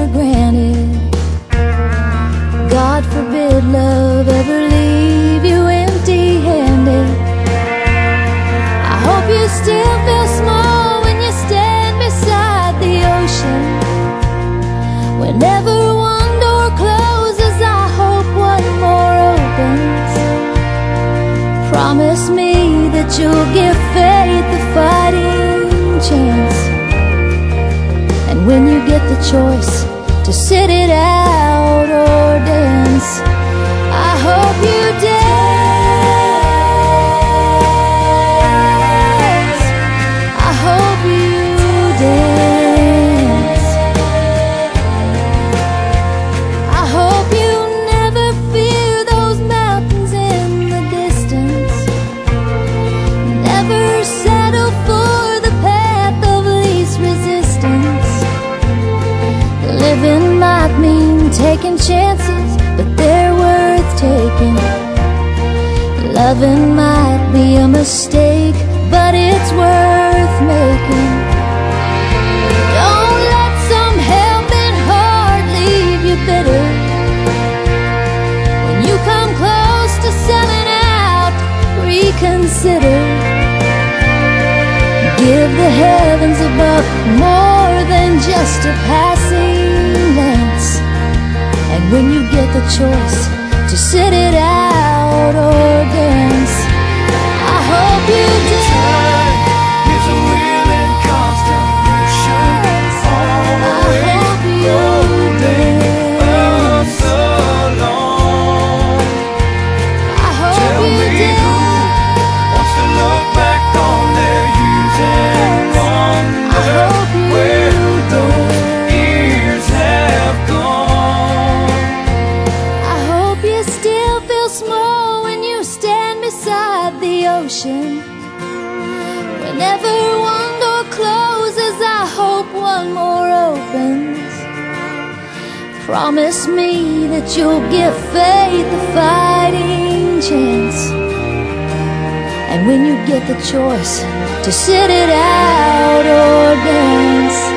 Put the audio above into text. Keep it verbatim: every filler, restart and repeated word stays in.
for granted. God forbid love ever leave you empty-handed. I hope you still feel small when you stand beside the ocean. Whenever one door closes, I hope one more opens. Promise me that you'll give faith a fighting chance. And when you get the choice to sit it out or dance, I hope you dance. I hope you dance. I hope you never fear those mountains in the distance. Never settle for the path of least resistance. Living might mean taking chances, but they're worth taking. Loving might be a mistake, but it's worth making. Don't let some hell-bent heart leave you bitter. When you come close to selling out, reconsider. Give the heavens above more than just a passing glance. And when you get the choice to sit it out or dance, I hope you dance. Time is a wheel in constant motion, always rolling us along. I hope Tell you me dance. who wants to look back on their years and I wonder hope you where those dance. years have gone. I hope you still feel small when you stand beside the ocean. Whenever one door closes, I hope one more opens. Promise me that you'll give faith a fighting chance. And when you get the choice to sit it out or dance,